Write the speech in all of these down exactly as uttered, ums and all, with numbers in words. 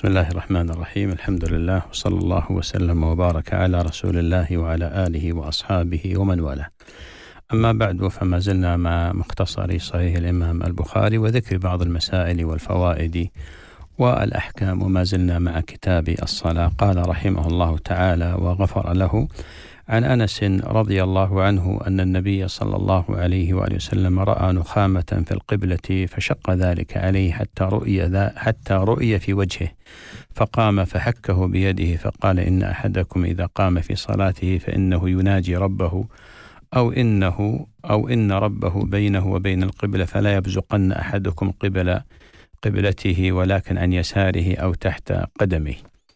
بسم الله الرحمن الرحيم. الحمد لله وصلى الله وسلم وبارك على رسول الله وعلى آله وأصحابه ومن والاه. أما بعد، فما زلنا مع مختصر صحيح الإمام البخاري وذكر بعض المسائل والفوائد والأحكام، وما زلنا مع كتاب الصلاة. قال رحمه الله تعالى وغفر له: عن أنس رضي الله عنه أن النبي صلى الله عليه وآله وسلم رأى نخامة في القبلة فشق ذلك عليه حتى رؤي, حتى رؤي في وجهه، فقام فحكه بيده فقال: إن أحدكم إذا قام في صلاته فإنه يناجي ربه أو إنه أو إن ربه بينه وبين القبلة، فلا يبزقن أحدكم قبل قبلته ولكن عن يساره أو تحت قدمه.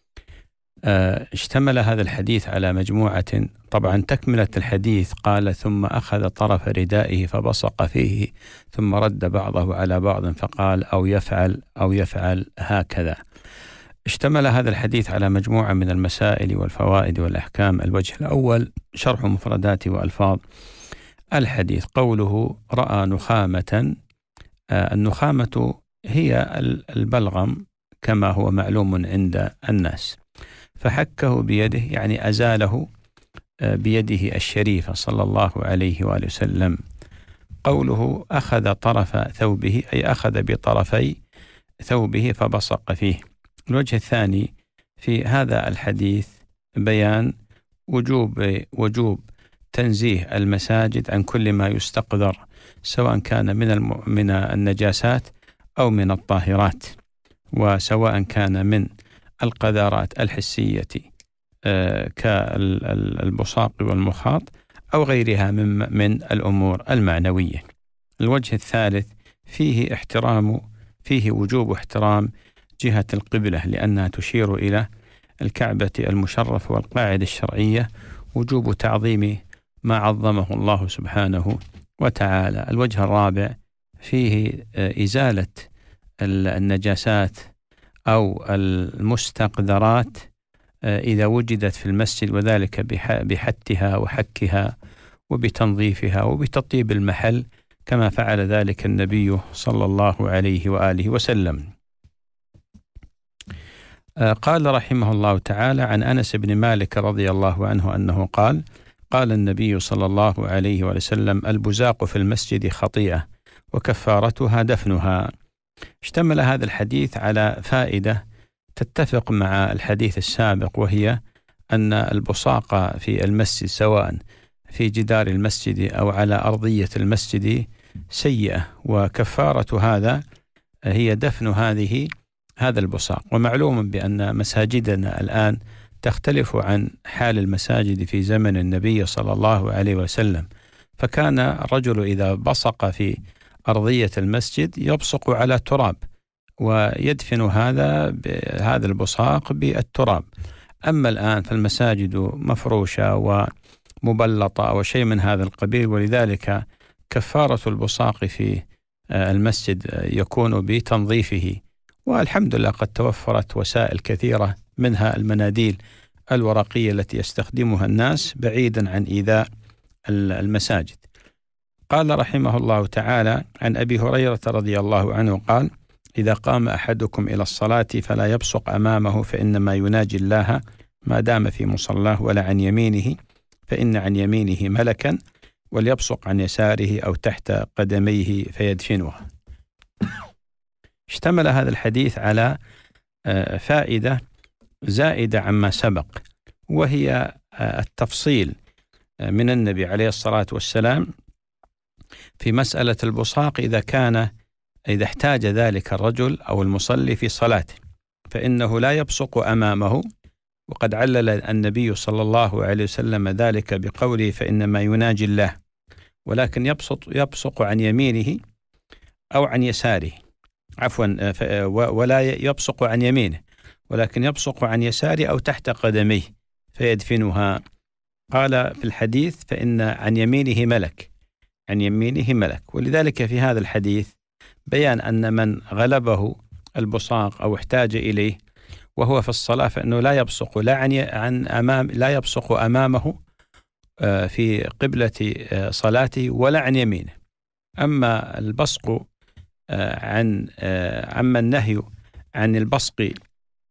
اشتمل هذا الحديث على مجموعة. طبعا تكملة الحديث قال: ثم أخذ طرف ردائه فبصق فيه ثم رد بعضه على بعض فقال: أو يفعل أو يفعل هكذا. اشتمل هذا الحديث على مجموعة من المسائل والفوائد والأحكام. الوجه الأول: شرح مفردات وألفاظ الحديث. قوله رأى نخامة، النخامة هي البلغم كما هو معلوم عند الناس، فحكه بيده يعني أزاله بيده الشريفة صلى الله عليه وآله وسلم. قوله أخذ طرف ثوبه أي أخذ بطرفي ثوبه فبصق فيه. الوجه الثاني في هذا الحديث بيان وجوب وجوب تنزيه المساجد عن كل ما يستقذر، سواء كان من من النجاسات أو من الطاهرات، وسواء كان من القذارات الحسية كالبصاق والمخاط أو غيرها من من الأمور المعنوية. الوجه الثالث فيه احترام فيه وجوب احترام جهة القبلة، لأنها تشير إلى الكعبة المشرفة، والقاعدة الشرعية وجوب تعظيم ما عظمه الله سبحانه وتعالى. الوجه الرابع فيه إزالة النجاسات أو المستقذرات إذا وجدت في المسجد، وذلك بحتها وحكها وبتنظيفها وبتطيب المحل كما فعل ذلك النبي صلى الله عليه وآله وسلم. قال رحمه الله تعالى: عن أنس بن مالك رضي الله عنه أنه قال: قال النبي صلى الله عليه وسلم: البزاق في المسجد خطيئة وكفارتها دفنها. اشتمل هذا الحديث على فائدة تتفق مع الحديث السابق، وهي أن البصاق في المسجد سواء في جدار المسجد أو على أرضية المسجد سيئة، وكفارة هذا هي دفن هذه هذا البصاق. ومعلوم بأن مساجدنا الآن تختلف عن حال المساجد في زمن النبي صلى الله عليه وسلم، فكان الرجل إذا بصق في أرضية المسجد يبصق على التراب ويدفن هذا هذا البصاق بالتراب. أما الآن فالمساجد مفروشة ومبلطة أو شيء من هذا القبيل، ولذلك كفارة البصاق في المسجد يكون بتنظيفه. والحمد لله قد توفرت وسائل كثيرة، منها المناديل الورقية التي يستخدمها الناس بعيدا عن إيذاء المساجد. قال رحمه الله تعالى: عن أبي هريرة رضي الله عنه قال: إذا قام أحدكم إلى الصلاة فلا يبصق أمامه فإنما يناجي الله ما دام في مصلاه، ولا عن يمينه فإن عن يمينه ملكا، وليبصق عن يساره أو تحت قدميه فيدفنها. اشتمل هذا الحديث على فائدة زائدة عما سبق، وهي التفصيل من النبي عليه الصلاة والسلام في مسألة البصاق إذا كان إذا احتاج ذلك الرجل أو المصلي في صلاته، فإنه لا يبصق أمامه. وقد علل النبي صلى الله عليه وسلم ذلك بقوله: فإنما يناجي الله، ولكن يبصق يبصق عن يمينه أو عن يساره، عفوا ولا يبصق عن يمينه ولكن يبصق عن يساره أو تحت قدميه فيدفنها. قال في الحديث: فإن عن يمينه ملك، عن يمينه ملك. ولذلك في هذا الحديث بيان أن من غلبه البصاق أو احتاج إليه وهو في الصلاة فإنه لا يبصق لا عن عن أمام لا يبصق أمامه في قبلة صلاته ولا عن يمينه. أما البصق عن عما النهي عن البصق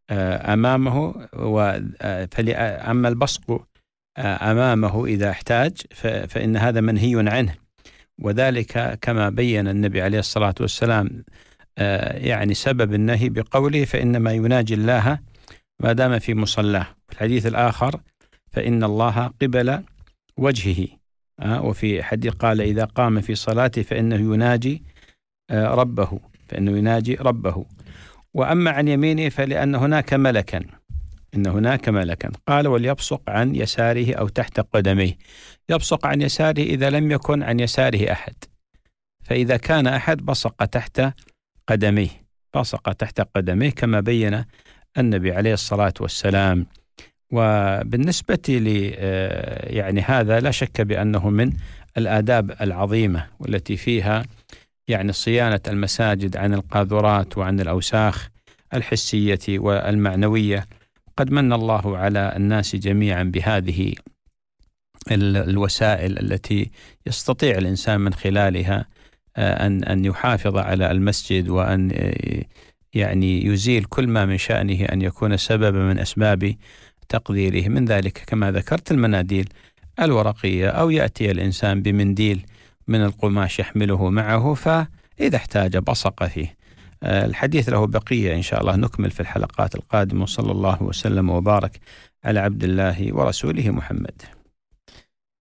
أمامه، أما البصق أمامه إذا احتاج فإن هذا منهي عنه، وذلك كما بين النبي عليه الصلاة والسلام يعني سبب النهي بقوله فإنما يناجي الله ما دام في مصلاه. في الحديث الآخر فإن الله قبل وجهه، وفي حديث قال إذا قام في صلاته فإنه يناجي ربه فإنه يناجي ربه. وأما عن يمينه فلأن هناك ملكا إن هناك ملكا قال وليبصق عن يساره أو تحت قدميه. يبصق عن يساره إذا لم يكن عن يساره أحد، فإذا كان أحد بصق تحت قدميه بصق تحت قدميه كما بين النبي عليه الصلاة والسلام. وبالنسبة لي يعني هذا لا شك بأنه من الآداب العظيمة والتي فيها يعني صيانة المساجد عن القاذورات وعن الأوساخ الحسية والمعنوية. قد من الله على الناس جميعا بهذه الوسائل التي يستطيع الإنسان من خلالها أن أن يحافظ على المسجد، وأن يعني يزيل كل ما من شأنه أن يكون سببا من أسباب تقديره. من ذلك كما ذكرت المناديل الورقية، أو يأتي الإنسان بمنديل من القماش يحمله معه فإذا احتاج بصق فيه. الحديث له بقية إن شاء الله نكمل في الحلقات القادمة. صلى الله وسلم وبارك على عبد الله ورسوله محمد.